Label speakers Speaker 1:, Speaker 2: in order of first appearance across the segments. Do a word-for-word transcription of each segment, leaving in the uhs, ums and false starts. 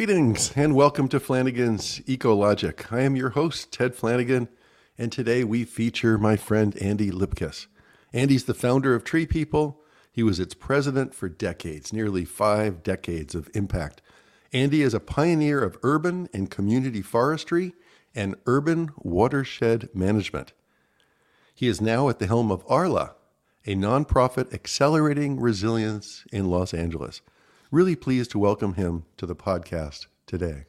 Speaker 1: Greetings and welcome to Flanagan's Ecologic. I am your host, Ted Flanagan, and today we feature my friend Andy Lipkiss. Andy's the founder of Tree People. He was its president for decades, nearly five decades of impact. Andy is a pioneer of urban and community forestry and urban watershed management. He is now at the helm of Arla, a nonprofit accelerating resilience in Los Angeles. Really pleased to welcome him to the podcast today.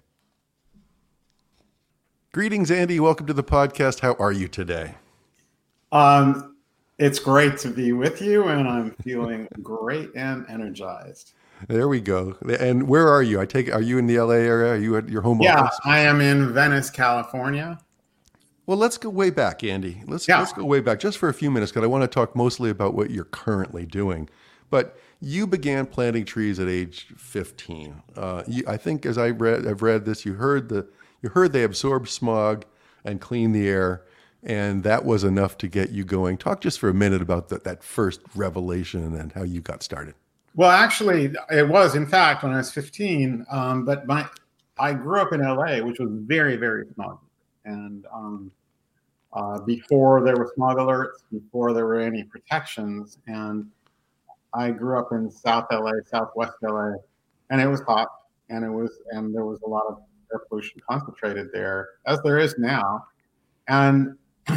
Speaker 1: Greetings, Andy. Welcome to the podcast. How are you today?
Speaker 2: Um, it's great to be with you, and I'm feeling great and energized.
Speaker 1: There we go. And where are you? I take. Are you in the L A area? Are you at your home
Speaker 2: yeah,
Speaker 1: office?
Speaker 2: Yeah, I am in Venice, California.
Speaker 1: Well, let's go way back, Andy. Let's
Speaker 2: yeah.
Speaker 1: let's go way back just for a few minutes, because I want to talk mostly about what you're currently doing. But you began planting trees at age fifteen. Uh, you, I think, as I read, I've read this. You heard the, you heard they absorb smog and clean the air, and that was enough to get you going. Talk just for a minute about the, that first revelation and how you got started.
Speaker 2: Well, actually, it was in fact when I was fifteen. Um, but my, I grew up in L A, which was very, very smog, and um, uh, before there were smog alerts, before there were any protections, and I grew up in South L A, Southwest L A, and it was hot, and it was, and there was a lot of air pollution concentrated there, as there is now. And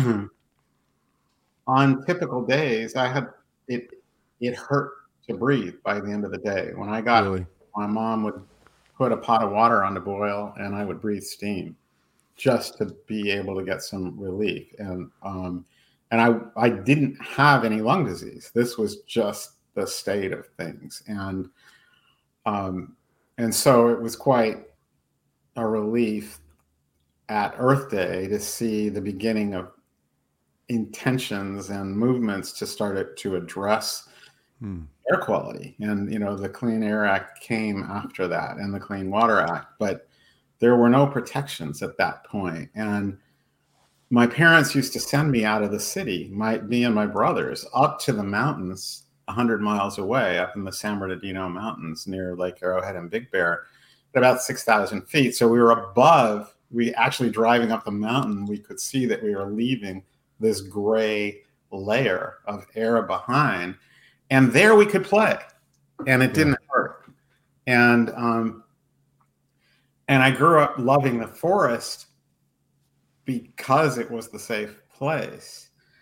Speaker 2: on typical days, I had it. It hurt to breathe by the end of the day. When I got, really? My mom would put a pot of water on to boil, and I would breathe steam just to be able to get some relief. And um, and I I didn't have any lung disease. This was just the state of things. And um, and so it was quite a relief at Earth Day to see the beginning of intentions and movements to start it, to address hmm. air quality. And, you know, the Clean Air Act came after that, and the Clean Water Act, but there were no protections at that point. And my parents used to send me out of the city, my, me and my brothers, up to the mountains one hundred miles away, up in the San Bernardino Mountains near Lake Arrowhead and Big Bear, at about six thousand feet. So we were above, we actually driving up the mountain, we could see that we were leaving this gray layer of air behind. And there we could play, and it didn't hurt. And, um, and I grew up loving the forest because it was the safe place.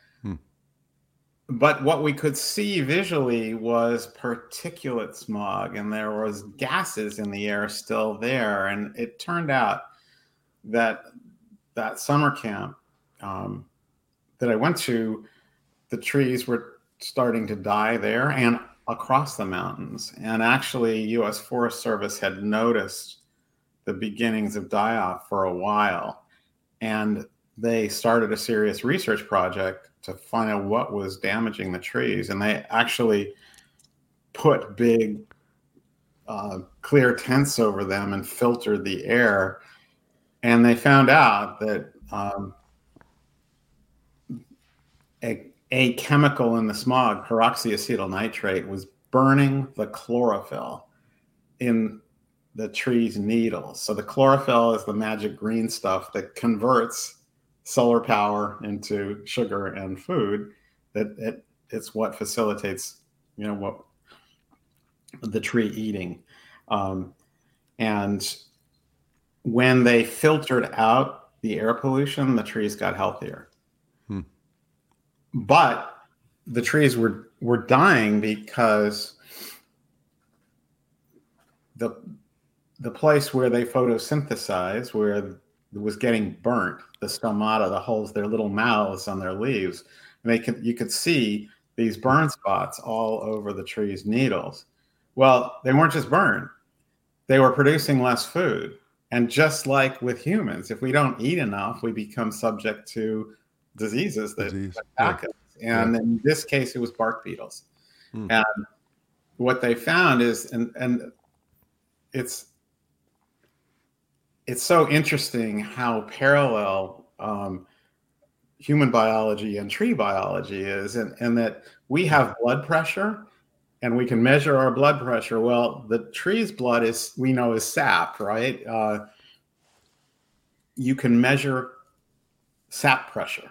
Speaker 2: But what we could see visually was particulate smog, and there was gases in the air still there. And it turned out that that summer camp um, that I went to, the trees were starting to die there and across the mountains. And actually, U S Forest Service had noticed the beginnings of die-off for a while. And they started a serious research project to find out what was damaging the trees. And they actually put big uh, clear tents over them and filtered the air. And they found out that um, a, a chemical in the smog, peroxyacetyl nitrate, was burning the chlorophyll in the tree's needles. So the chlorophyll is the magic green stuff that converts solar power into sugar and food. That it, it's what facilitates, you know, what the tree eating. Um, and when they filtered out the air pollution, the trees got healthier. Hmm. But the trees were, were dying because the, the place where they photosynthesize, where was getting burnt, the stomata, the holes, their little mouths on their leaves, and they could, you could see these burn spots all over the tree's needles. Well, they weren't just burned, they were producing less food. And just like with humans, if we don't eat enough, we become subject to diseases that
Speaker 1: Disease.
Speaker 2: attack us.
Speaker 1: Yeah.
Speaker 2: And
Speaker 1: yeah.
Speaker 2: in this case, it was bark beetles.
Speaker 1: Hmm.
Speaker 2: And what they found is, and, and it's, It's so interesting how parallel um, human biology and tree biology is, and, and that we have blood pressure and we can measure our blood pressure. Well, the tree's blood is, we know, is sap, right? Uh, you can measure sap pressure.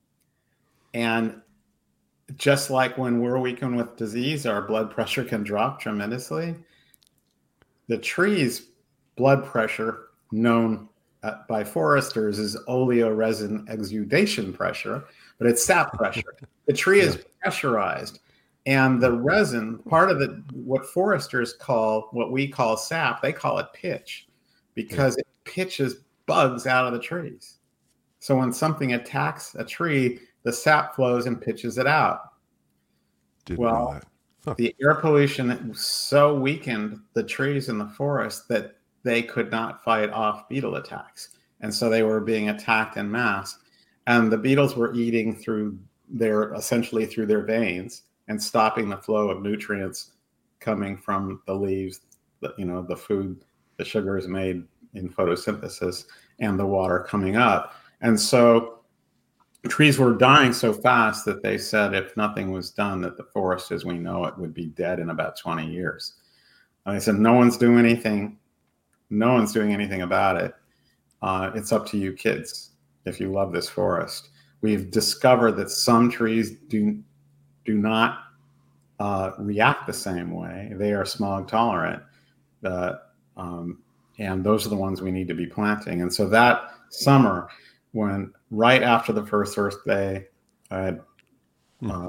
Speaker 2: And just like when we're weakened with disease, our blood pressure can drop tremendously. The tree's blood pressure, known uh, by foresters as oleoresin exudation pressure, but it's sap pressure. The tree yeah. is pressurized. And the resin, part of it, what foresters call, what we call sap, they call it pitch, because yeah. it pitches bugs out of the trees. So when something attacks a tree, the sap flows and pitches it out.
Speaker 1: Didn't
Speaker 2: well,
Speaker 1: know that. Huh.
Speaker 2: The air pollution so weakened the trees in the forest that they could not fight off beetle attacks. And so they were being attacked en masse. And the beetles were eating through their, essentially through their veins, and stopping the flow of nutrients coming from the leaves, the, you know, the food, the sugars made in photosynthesis, and the water coming up. And so trees were dying so fast that they said if nothing was done, that the forest as we know it would be dead in about twenty years. And they said, no one's doing anything. No one's doing anything about it. Uh, it's up to you kids if you love this forest. We've discovered that some trees do, do not uh, react the same way. They are smog tolerant. Uh, um, and those are the ones we need to be planting. And so that summer, when right after the first Earth Day, I uh,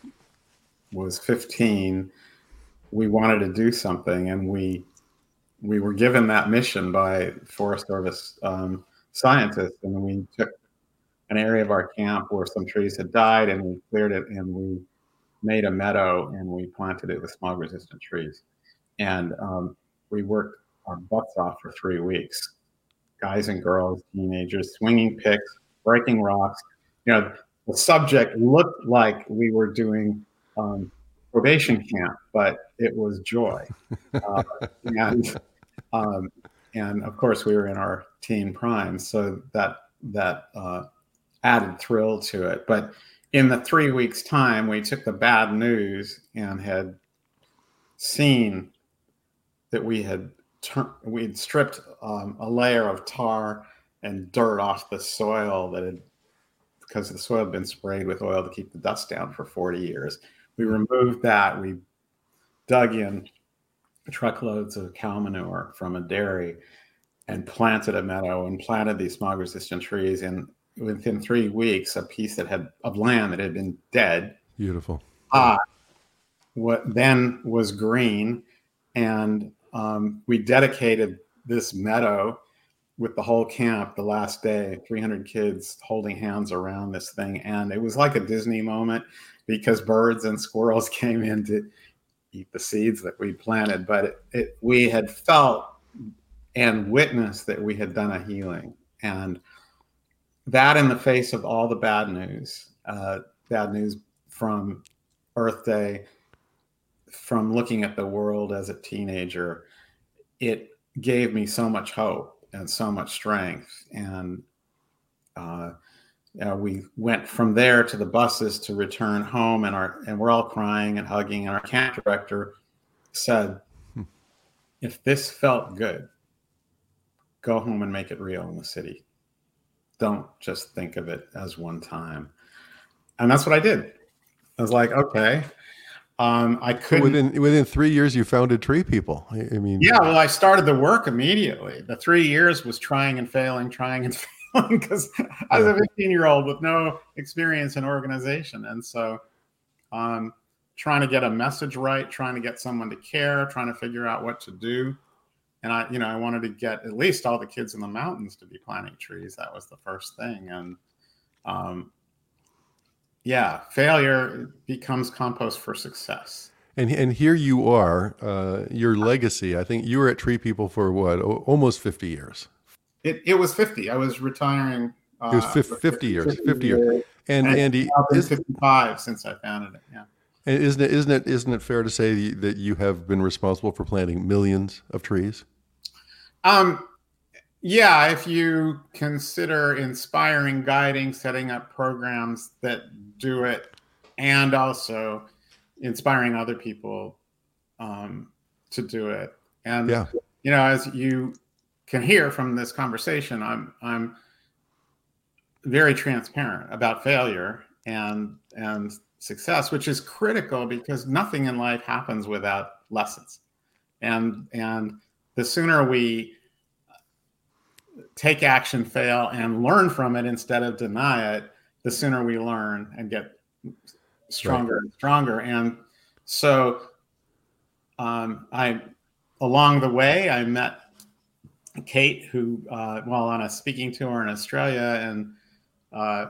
Speaker 2: was fifteen, we wanted to do something, and we we were given that mission by Forest Service um, scientists, and we took an area of our camp where some trees had died, and we cleared it, and we made a meadow, and we planted it with smog-resistant trees, and um, we worked our butts off for three weeks. Guys and girls, teenagers, swinging picks, breaking rocks. You know, the subject looked like we were doing um, probation camp, but it was joy. Uh, and um, and of course, we were in our teen prime, so that that uh, added thrill to it. But in the three weeks' time, we took the bad news and had seen that we had we'd stripped um, a layer of tar and dirt off the soil that had, because the soil had been sprayed with oil to keep the dust down for forty years. We removed that. We dug in truckloads of cow manure from a dairy and planted a meadow and planted these smog-resistant trees. And within three weeks, a piece that had of land that had been dead,
Speaker 1: beautiful,
Speaker 2: uh, what then was green, and Um, we dedicated this meadow with the whole camp the last day, three hundred kids holding hands around this thing. And it was like a Disney moment because birds and squirrels came in to eat the seeds that we planted. But it, it, we had felt and witnessed that we had done a healing. And that, in the face of all the bad news, uh, bad news from Earth Day, from looking at the world as a teenager, it gave me so much hope and so much strength. And uh, you know, we went from there to the buses to return home, and our and we're all crying and hugging. And our camp director said, hmm. if this felt good, go home and make it real in the city. Don't just think of it as one time. And that's what I did. I was like, okay. Um, I couldn't.
Speaker 1: Within within three years, you founded Tree People. I, I mean,
Speaker 2: yeah. Well, I started the work immediately. The three years was trying and failing, trying and failing, because I was a fifteen-year-old with no experience in organization, and so, um, trying to get a message right, trying to get someone to care, trying to figure out what to do, and I, you know, I wanted to get at least all the kids in the mountains to be planting trees. That was the first thing, and um. Yeah, failure becomes compost for success.
Speaker 1: And and here you are, uh, your legacy. I think you were at Tree People for what, o- almost fifty years.
Speaker 2: It it was fifty. I was retiring. Uh,
Speaker 1: it was fifty, fifty years. fifty, fifty years. years. And, and Andy,
Speaker 2: is fifty-five since I founded it. Yeah.
Speaker 1: And isn't it isn't it isn't it fair to say that you have been responsible for planting millions of trees?
Speaker 2: Um. Yeah, if you consider inspiring, guiding, setting up programs that do it, and also inspiring other people um, to do it. And,
Speaker 1: yeah.
Speaker 2: you know, as you can hear from this conversation, I'm, I'm very transparent about failure and, and success, which is critical because nothing in life happens without lessons. And, and the sooner we take action, fail, and learn from it instead of deny it, the sooner we learn and get stronger right. and stronger. And so um, I, along the way, I met Kate, who, uh, while on a speaking tour in Australia, and uh,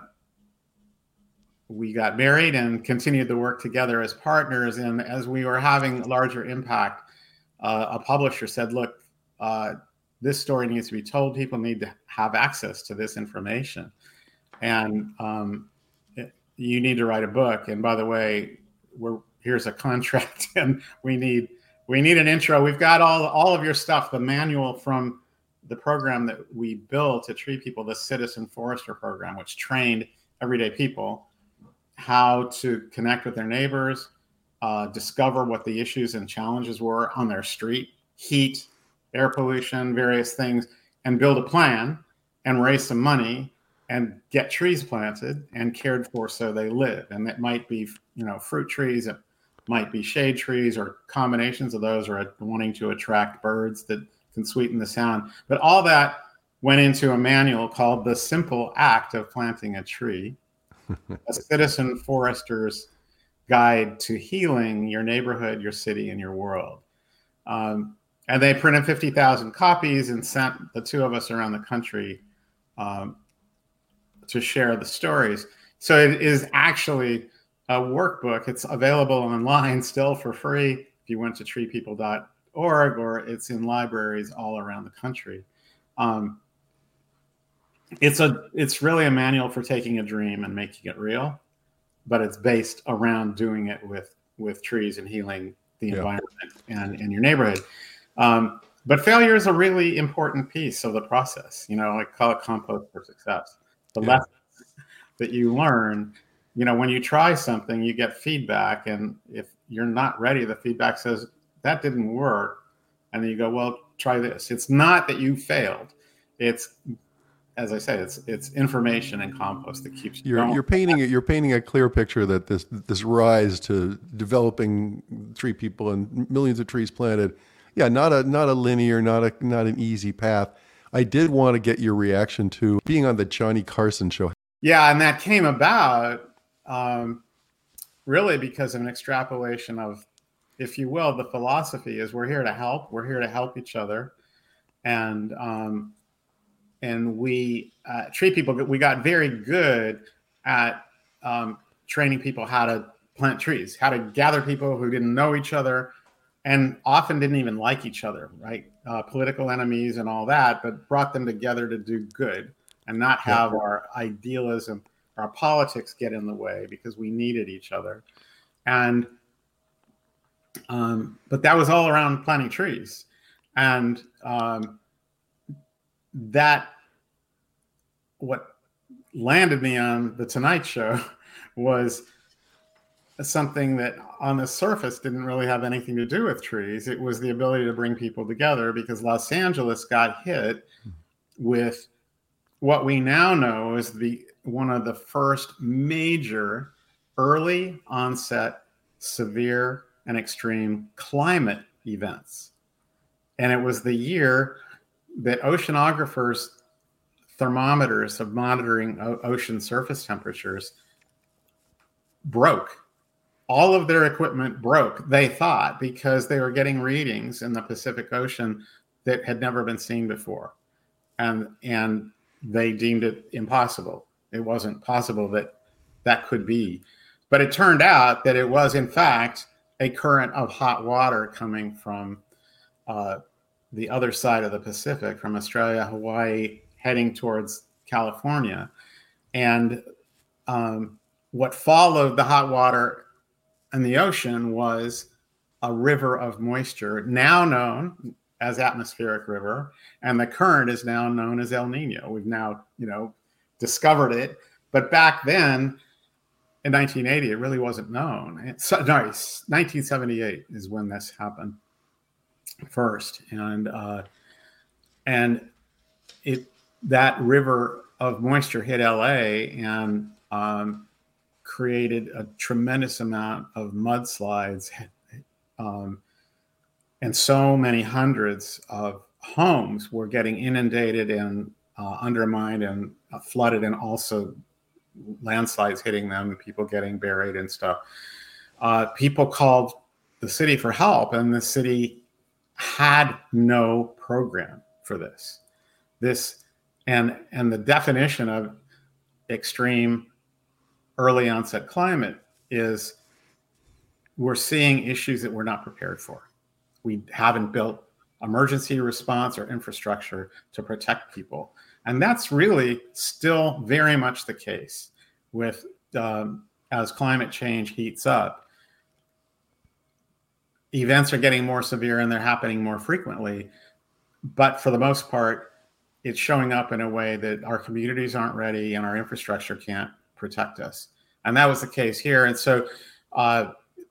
Speaker 2: we got married and continued to work together as partners. And as we were having larger impact, uh, a publisher said, look, uh, this story needs to be told. People need to have access to this information. And um, it, you need to write a book. And by the way, we're, here's a contract, and we need we need an intro. We've got all, all of your stuff, the manual from the program that we built at Tree People, the Citizen Forester program, which trained everyday people how to connect with their neighbors, uh, discover what the issues and challenges were on their street, heat, air pollution, various things, and build a plan and raise some money and get trees planted and cared for so they live. And that might be, you know, fruit trees, it might be shade trees, or combinations of those, or wanting to attract birds that can sweeten the sound. But all that went into a manual called The Simple Act of Planting a Tree, a citizen forester's guide to healing your neighborhood, your city, and your world. Um, and they printed fifty thousand copies and sent the two of us around the country um, to share the stories. So it is actually a workbook. It's available online still for free if you went to tree people dot org, or it's in libraries all around the country. Um, it's a it's really a manual for taking a dream and making it real, but it's based around doing it with with trees and healing the yeah. environment and in your neighborhood. Um, but failure is a really important piece of the process. You know, I call it compost for success. The yeah. lessons that you learn, you know, when you try something, you get feedback. And if you're not ready, the feedback says, that didn't work. And then you go, well, try this. It's not that you failed. It's, as I say, it's it's information and compost that keeps you
Speaker 1: you're,
Speaker 2: going.
Speaker 1: You're painting it. You're painting a clear picture that this this rise to developing Tree People and millions of trees planted, yeah, not a not a linear, not a not an easy path. I did want to get your reaction to being on the Johnny Carson show.
Speaker 2: Yeah, and that came about um, really because of an extrapolation of, if you will, the philosophy is we're here to help. We're here to help each other, and um, and we uh, Tree People. We got very good at um, training people how to plant trees, how to gather people who didn't know each other, and often didn't even like each other, right? Uh, political enemies and all that, but brought them together to do good and not have yeah. our idealism, our politics get in the way, because we needed each other. And um, but that was all around planting trees. And um, that, what landed me on The Tonight Show was something that on the surface didn't really have anything to do with trees. It was the ability to bring people together, because Los Angeles got hit with what we now know is the one of the first major early onset severe and extreme climate events. And it was the year that oceanographers' thermometers of monitoring o- ocean surface temperatures broke. All of their equipment broke, they thought, because they were getting readings in the Pacific Ocean that had never been seen before. And, and they deemed it impossible. It wasn't possible that that could be. But it turned out that it was, in fact, a current of hot water coming from uh, the other side of the Pacific, from Australia, Hawaii, heading towards California. And um, what followed the hot water in the ocean was a river of moisture, now known as atmospheric river, and the current is now known as El Nino. We've now, you know, discovered it. But back then, in nineteen eighty, it really wasn't known. So, no, nineteen seventy-eight is when this happened first, and uh, and it that river of moisture hit L A and um, created a tremendous amount of mudslides, um, and so many hundreds of homes were getting inundated and uh, undermined and uh, flooded, and also landslides hitting them, people getting buried and stuff. Uh, people called the city for help, and the city had no program for this. This and and the definition of extreme early onset climate is we're seeing issues that we're not prepared for. We haven't built emergency response or infrastructure to protect people. And that's really still very much the case with um, as climate change heats up. Events are getting more severe and they're happening more frequently. But for the most part, it's showing up in a way that our communities aren't ready and our infrastructure can't protect us. And that was the case here. And so uh,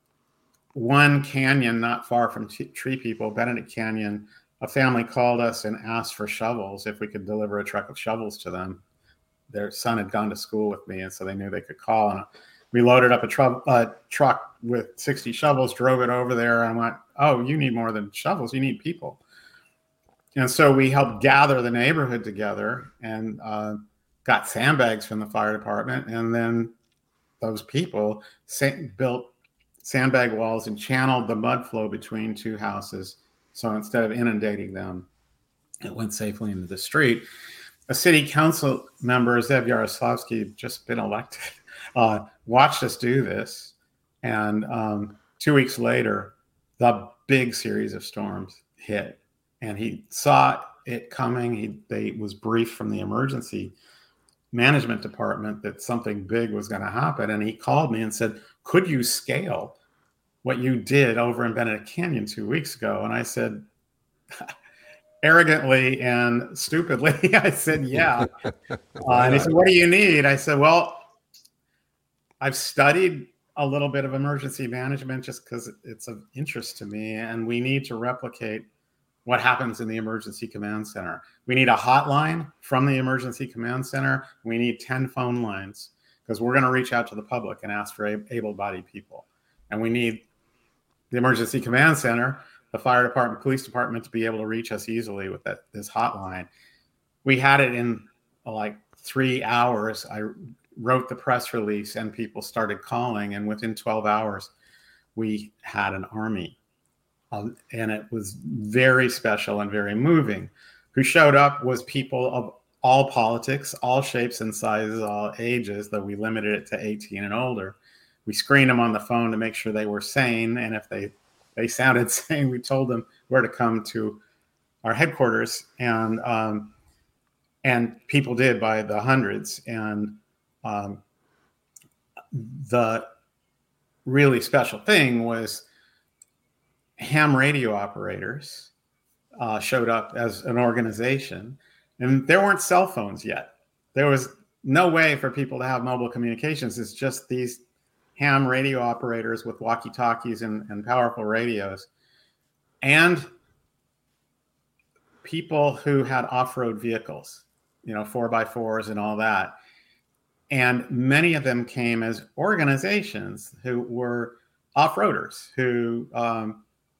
Speaker 2: one canyon not far from T- Tree People, Benedict Canyon, a family called us and asked for shovels, if we could deliver a truck of shovels to them. Their son had gone to school with me, and so they knew they could call. And we loaded up a tr- uh, truck with sixty shovels, drove it over there, and went, oh, you need more than shovels, you need people. And so we helped gather the neighborhood together and uh, got sandbags from the fire department. And then those people sa- built sandbag walls and channeled the mud flow between two houses. So instead of inundating them, it went safely into the street. A city council member, Zev Yaroslavsky, just been elected, uh, watched us do this. And um, two weeks later, the big series of storms hit. And he saw it coming. He they was briefed from the emergency management department that something big was going to happen. And he called me and said, could you scale what you did over in Benedict Canyon two weeks ago? And I said, arrogantly and stupidly, I said, yeah. Uh, and he said, what do you need? I said, well, I've studied a little bit of emergency management just because it's of interest to me. And we need to replicate what happens in the emergency command center. We need a hotline from the emergency command center. We need ten phone lines because we're going to reach out to the public and ask for able-bodied people. And we need the emergency command center, the fire department, police department to be able to reach us easily with that this hotline. We had it in uh, like three hours. I wrote the press release and people started calling. And within twelve hours, we had an army. Um, and it was very special and very moving. Who showed up was people of all politics, all shapes and sizes, all ages, though we limited it to eighteen and older. We screened them on the phone to make sure they were sane. And if they, they sounded sane, we told them where to come to our headquarters. And um, and people did by the hundreds. And um, the really special thing was ham radio operators uh, showed up as an organization, and there weren't cell phones yet. There was no way for people to have mobile communications. It's just these ham radio operators with walkie-talkies and, and powerful radios, and people who had off-road vehicles, you know, four by fours and all that. And many of them came as organizations who were off-roaders who um,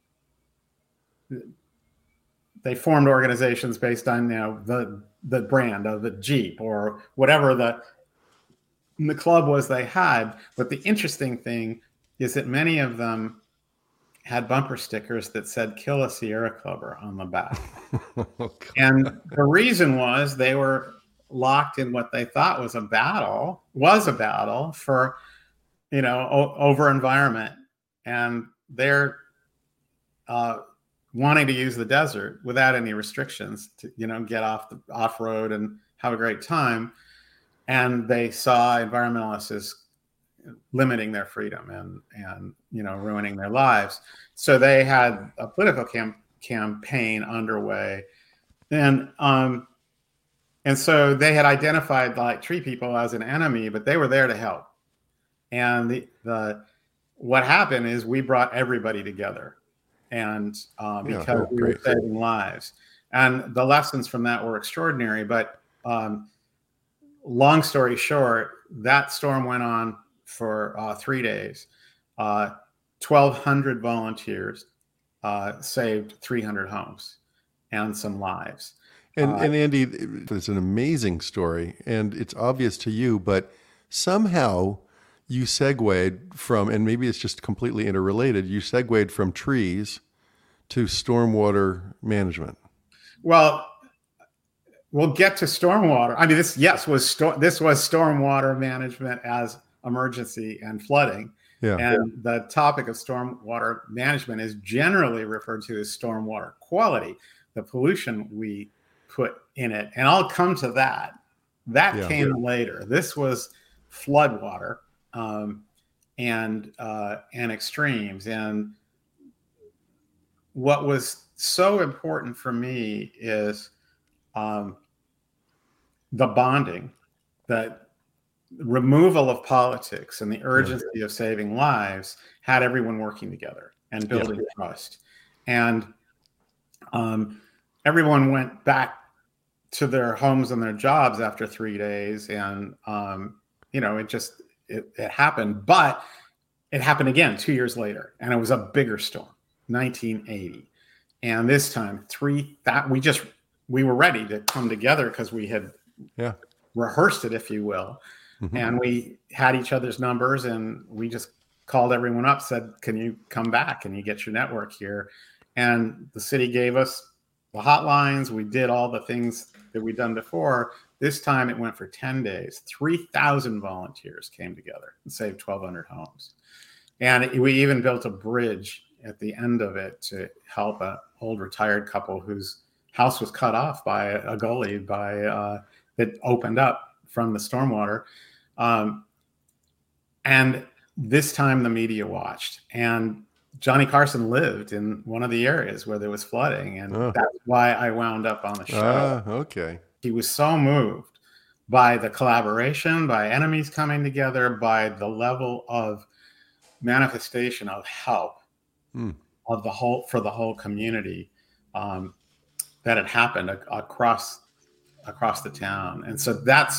Speaker 2: they formed organizations based on, you know, the the brand of the Jeep or whatever the the club was they had. But the interesting thing is that many of them had bumper stickers that said "Kill a Sierra Clubber" on the back. Oh, and the reason was they were locked in what they thought was a battle, was a battle for, you know, o- over environment. And they're uh, wanting to use the desert without any restrictions to, you know, get off the off road and have a great time. And they saw environmentalists as limiting their freedom and, and, you know, ruining their lives. So they had a political cam- campaign underway. And, um, and so they had identified like Tree People as an enemy, but they were there to help. And the, the what happened is we brought everybody together, and uh, because yeah, oh, we were saving lives. And the lessons from that were extraordinary. But um, long story short, that storm went on for uh, three days. Uh, twelve hundred volunteers uh, saved three hundred homes and some lives.
Speaker 1: And,
Speaker 2: uh,
Speaker 1: and Andy, it's an amazing story, and it's obvious to you, but somehow you segued from, and maybe it's just completely interrelated, you segued from trees to stormwater management.
Speaker 2: Well, we'll get to stormwater. I mean, this, yes, was sto- this was stormwater management as emergency and flooding. Yeah. And the topic of stormwater management is generally referred to as stormwater quality, the pollution we put in it. And I'll come to that. That yeah. came yeah. later. This was floodwater um, and uh, and extremes. And what was so important for me is um, the bonding, that removal of politics and the urgency yeah. of saving lives had everyone working together and building yeah. trust. And um, everyone went back to their homes and their jobs after three days. And, um, you know, it just, it, it happened, but it happened again two years later. And it was a bigger storm, nineteen eighty. And this time, three, that we just, we were ready to come together because we had yeah. rehearsed it, if you will. Mm-hmm. And we had each other's numbers, and we just called everyone up, said, can you come back? Can you get your network here? And the city gave us the hotlines. We did all the things that we'd done before. This time it went for ten days. three thousand volunteers came together and saved twelve hundred homes. And it, we even built a bridge at the end of it to help an old retired couple whose house was cut off by a, a gully by uh, that opened up from the stormwater. Um, and this time the media watched, and Johnny Carson lived in one of the areas where there was flooding. And oh. that's why I wound up on the show.
Speaker 1: Ah, okay.
Speaker 2: He was so moved by the collaboration, by enemies coming together, by the level of manifestation of help mm. of the whole for the whole community um, that had happened a, across across the town. And so that's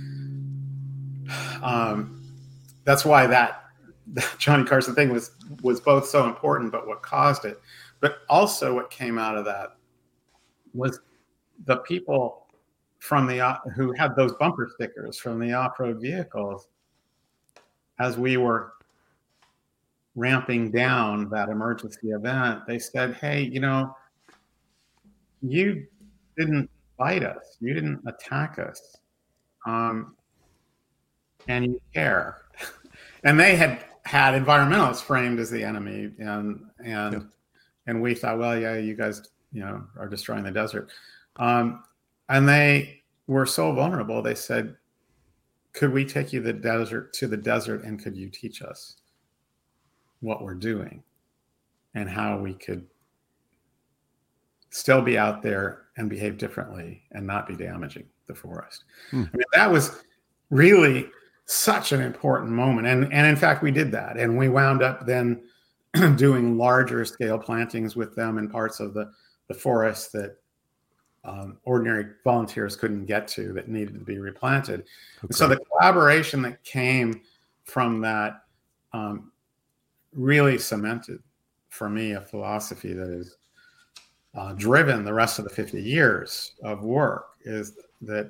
Speaker 2: um, that's why that, that Johnny Carson thing was was both so important, but what caused it, but also what came out of that was the people from the who had those bumper stickers from the off-road vehicles. As we were ramping down that emergency event, they said, hey, you know, you didn't fight us, you didn't attack us, um, and you care. And they had had environmentalists framed as the enemy, and and yeah. and we thought, well, yeah, you guys, you know, are destroying the desert. Um, and they were so vulnerable. They said, could we take you the desert to the desert, and could you teach us what we're doing and how we could still be out there and behave differently and not be damaging the forest? Hmm. I mean, that was really such an important moment. And, and in fact, we did that. And we wound up then doing larger scale plantings with them in parts of the, the forest that um, ordinary volunteers couldn't get to, that needed to be replanted. Okay. So the collaboration that came from that um, really cemented for me a philosophy that has uh, driven the rest of the fifty years of work, is that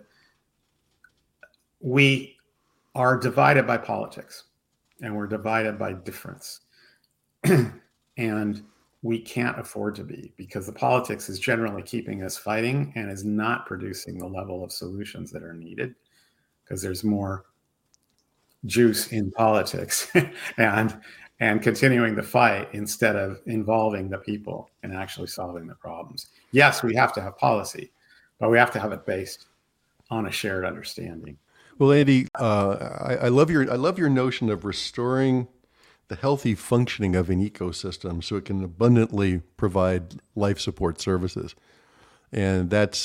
Speaker 2: we are divided by politics, and we're divided by difference. And we can't afford to be, because the politics is generally keeping us fighting and is not producing the level of solutions that are needed, because there's more juice in politics and and continuing the fight instead of involving the people and actually solving the problems. Yes, we have to have policy, but we have to have it based on a shared understanding.
Speaker 1: Well, Andy, uh, I, I love your I love your notion of restoring the healthy functioning of an ecosystem so it can abundantly provide life support services, and that's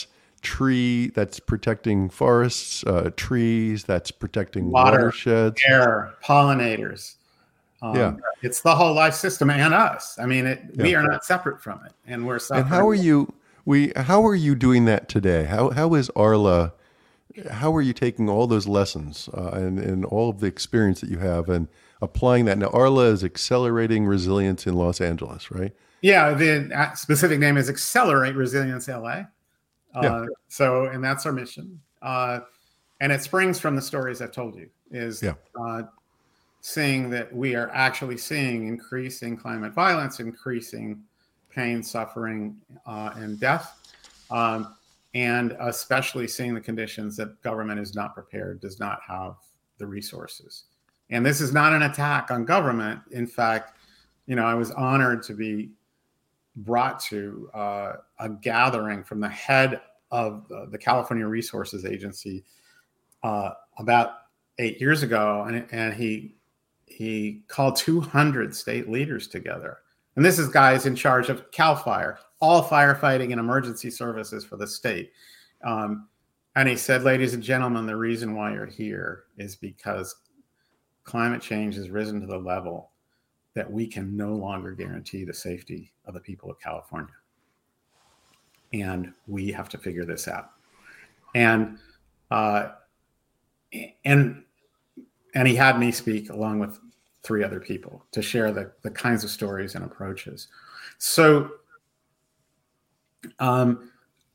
Speaker 1: tree that's protecting forests, uh, trees that's protecting
Speaker 2: water,
Speaker 1: watersheds,
Speaker 2: air, pollinators. Um, yeah, it's the whole life system and us. I mean, it, yeah. we are not separate from it, and we're suffering.
Speaker 1: And how are you? We how are you doing that today? How how is Arla? How are you taking all those lessons uh, and and all of the experience that you have and applying that? Now, Arla is Accelerating Resilience in Los Angeles, right?
Speaker 2: Yeah, the specific name is Accelerate Resilience L A. Uh, yeah. So, and that's our mission. Uh, and it springs from the stories I've told you, is yeah. uh, seeing that we are actually seeing increasing climate violence, increasing pain, suffering, uh, and death, um, and especially seeing the conditions that government is not prepared, does not have the resources. And this is not an attack on government. In fact, you know, I was honored to be brought to uh, a gathering from the head of the, the California Resources Agency uh, about eight years ago, and, and he he called two hundred state leaders together. And this is guys in charge of CAL FIRE, all firefighting and emergency services for the state. Um, and he said, ladies and gentlemen, the reason why you're here is because climate change has risen to the level that we can no longer guarantee the safety of the people of California. And we have to figure this out. And uh, and and he had me speak along with three other people to share the, the kinds of stories and approaches. So um,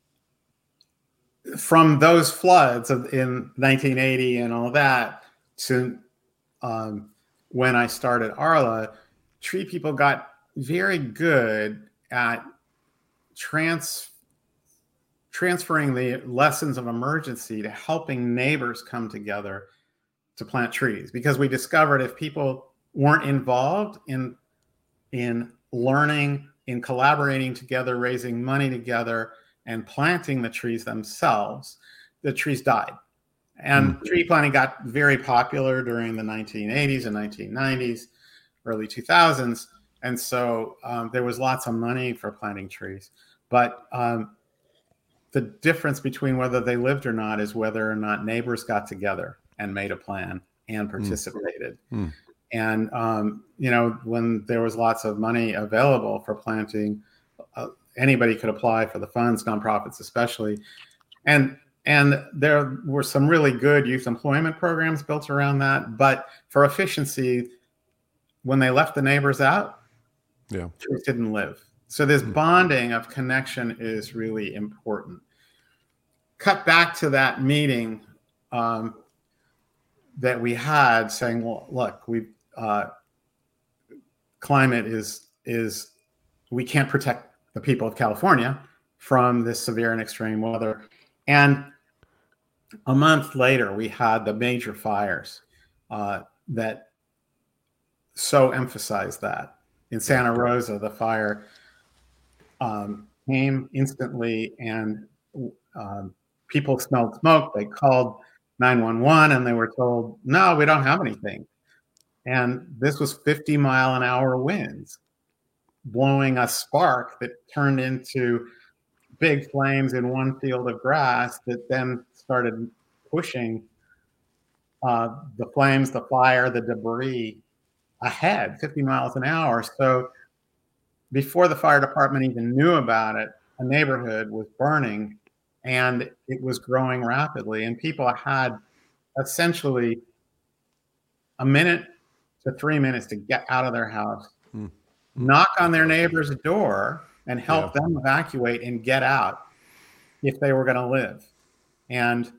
Speaker 2: from those floods of, in nineteen eighty and all that to um, when I started Arla, Tree People got very good at trans, transferring the lessons of emergency to helping neighbors come together to plant trees. Because we discovered if people weren't involved in, in learning, in collaborating together, raising money together, and planting the trees themselves, the trees died. And mm. tree planting got very popular during the nineteen eighties and nineteen nineties. Early two thousands. And so um, there was lots of money for planting trees. But um, the difference between whether they lived or not is whether or not neighbors got together and made a plan and participated. Mm. Mm. And, um, you know, when there was lots of money available for planting, uh, anybody could apply for the funds, nonprofits especially. And And there were some really good youth employment programs built around that. But for efficiency, when they left the neighbors out, yeah, trees didn't live. So this mm-hmm. bonding of connection is really important. Cut back to that meeting um, that we had saying, well, look, we uh, climate is, is, we can't protect the people of California from this severe and extreme weather. And a month later, we had the major fires uh, that so emphasized that. In Santa Rosa, the fire um, came instantly, and um, people smelled smoke. They called nine one one, and they were told, no, we don't have anything. And this was fifty mile an hour winds blowing a spark that turned into big flames in one field of grass that then started pushing uh, the flames, the fire, the debris ahead, fifty miles an hour. So before the fire department even knew about it, a neighborhood was burning and it was growing rapidly. And people had essentially a minute to three minutes to get out of their house, mm. knock on their neighbor's door and help yeah. them evacuate and get out if they were going to live. And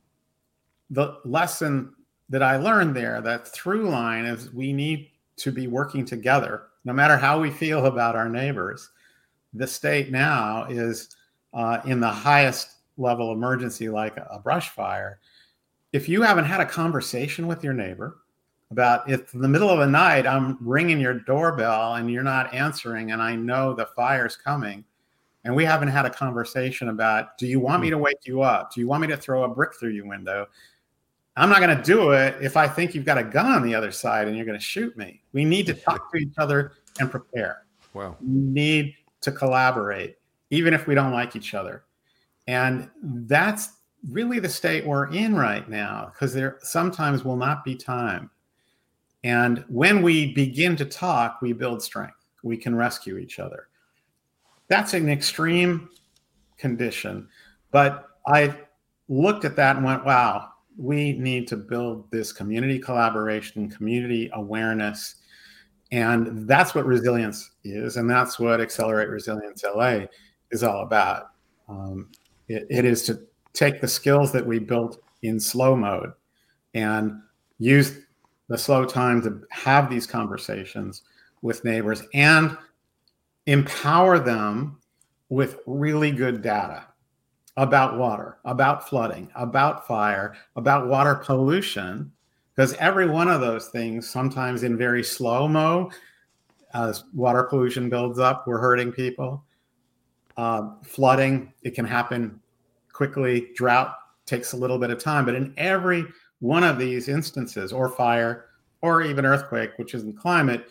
Speaker 2: the lesson that I learned there, that through line, is we need to be working together, no matter how we feel about our neighbors. The state now is uh, in the highest level emergency, like a, a brush fire. If you haven't had a conversation with your neighbor about, if in the middle of the night I'm ringing your doorbell and you're not answering, and I know the fire's coming, and we haven't had a conversation about, do you want me to wake you up? Do you want me to throw a brick through your window? I'm not going to do it if I think you've got a gun on the other side and you're going to shoot me. We need to talk to each other and prepare.
Speaker 1: Wow.
Speaker 2: We need to collaborate, even if we don't like each other. And that's really the state we're in right now, because there sometimes will not be time. And when we begin to talk, we build strength. We can rescue each other. That's an extreme condition. But I looked at that and went, wow, we need to build this community collaboration, community awareness. And that's what resilience is. And that's what Accelerate Resilience L A is all about. Um, it, it is to take the skills that we built in slow mode and use the slow time to have these conversations with neighbors and empower them with really good data about water, about flooding, about fire, about water pollution, because every one of those things, sometimes in very slow-mo, as water pollution builds up, we're hurting people. Uh, flooding, it can happen quickly. Drought takes a little bit of time, but in every one of these instances, or fire, or even earthquake, which isn't climate,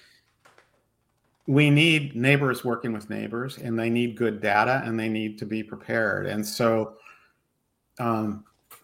Speaker 2: we need neighbors working with neighbors, and they need good data, and they need to be prepared. And so um,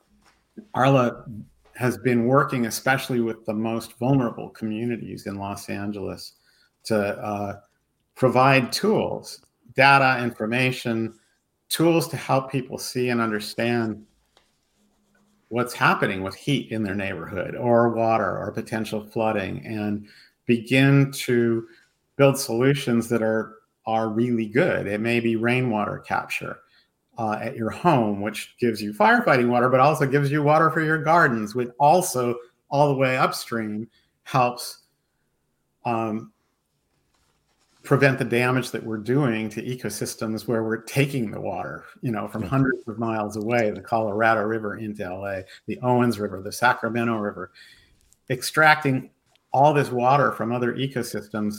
Speaker 2: Arla has been working especially with the most vulnerable communities in Los Angeles to uh, provide tools, data, information, tools to help people see and understand what's happening with heat in their neighborhood, or water, or potential flooding, and begin to build solutions that are are really good. It may be rainwater capture uh, at your home, which gives you firefighting water, but also gives you water for your gardens, which also all the way upstream helps um, prevent the damage that we're doing to ecosystems where we're taking the water, you know, from hundreds of miles away, the Colorado River into L A, the Owens River, the Sacramento River, extracting all this water from other ecosystems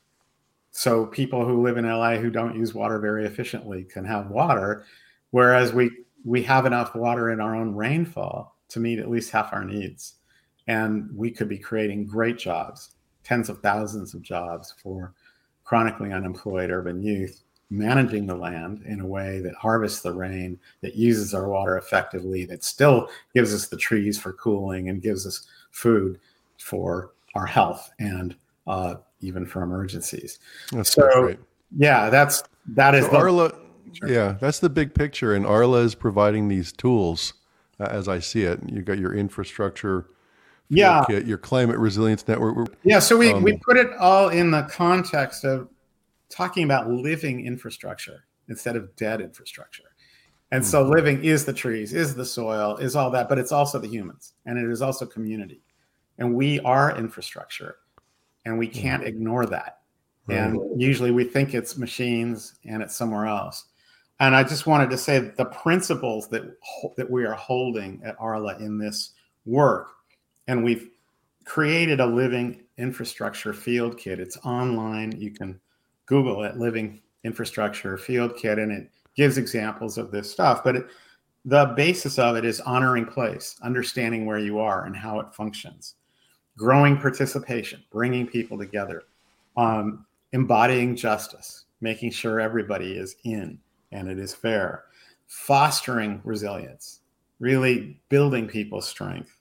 Speaker 2: so people who live in L A who don't use water very efficiently can have water, whereas we we have enough water in our own rainfall to meet at least half our needs. And we could be creating great jobs, tens of thousands of jobs for chronically unemployed urban youth, managing the land in a way that harvests the rain, that uses our water effectively, that still gives us the trees for cooling and gives us food for our health and uh, even for emergencies.
Speaker 1: That's
Speaker 2: so,
Speaker 1: great.
Speaker 2: yeah, that's that is
Speaker 1: so
Speaker 2: the,
Speaker 1: Arla.
Speaker 2: Sure.
Speaker 1: Yeah, that's the big picture, and Arla is providing these tools, uh, as I see it. You got your infrastructure,
Speaker 2: yeah,
Speaker 1: kit, your climate resilience network.
Speaker 2: Yeah, so we
Speaker 1: um,
Speaker 2: we put it all in the context of talking about living infrastructure instead of dead infrastructure. And so living is the trees, is the soil, is all that, but it's also the humans, and it is also community. And we are infrastructure, and we can't ignore that. Right. And usually we think it's machines and it's somewhere else. And I just wanted to say that the principles that that we are holding at Arla in this work, and we've created a living infrastructure field kit. It's online. You can Google it, Living Infrastructure Field Kit, and it gives examples of this stuff. But it, the basis of it is honoring place, understanding where you are and how it functions, growing participation, bringing people together, um, embodying justice, making sure everybody is in and it is fair, fostering resilience, really building people's strength,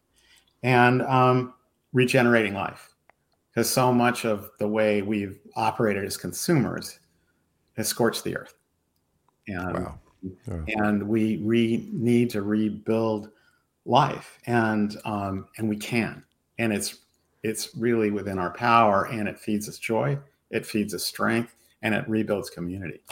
Speaker 2: and um, regenerating life. Because so much of the way we've operated as consumers has scorched the earth. And,
Speaker 1: wow. Oh.
Speaker 2: and we re- need to rebuild life, and um, and we can. And it's it's really within our power, and it feeds us joy, it feeds us strength, and it rebuilds community.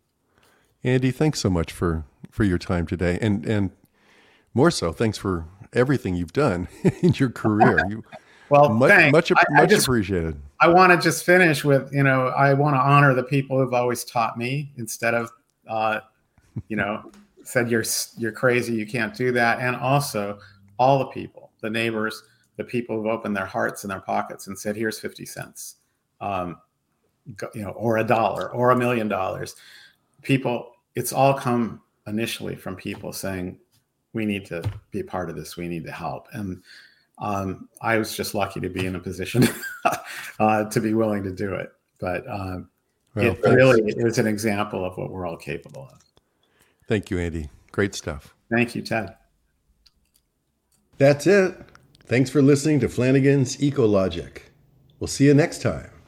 Speaker 1: Andy, thanks so much for, for your time today. And and more so, thanks for everything you've done in your career. You,
Speaker 2: well,
Speaker 1: much,
Speaker 2: thanks.
Speaker 1: much,
Speaker 2: I,
Speaker 1: much
Speaker 2: I just,
Speaker 1: appreciated.
Speaker 2: I want to just finish with, you know, I want to honor the people who've always taught me instead of, uh, you know, said you're you're crazy, you can't do that. And also all the people, the neighbors, the people who've opened their hearts and their pockets and said, here's fifty cents, um, you know, or a dollar or a million dollars. People, it's all come initially from people saying, we need to be a part of this, we need to help. And um, I was just lucky to be in a position uh, to be willing to do it. But um, well, it thanks. really is an example of what we're all capable of.
Speaker 1: Thank you, Andy. Great stuff.
Speaker 2: Thank you, Ted.
Speaker 1: That's it. Thanks for listening to Flanagan's Ecologic. We'll see you next time.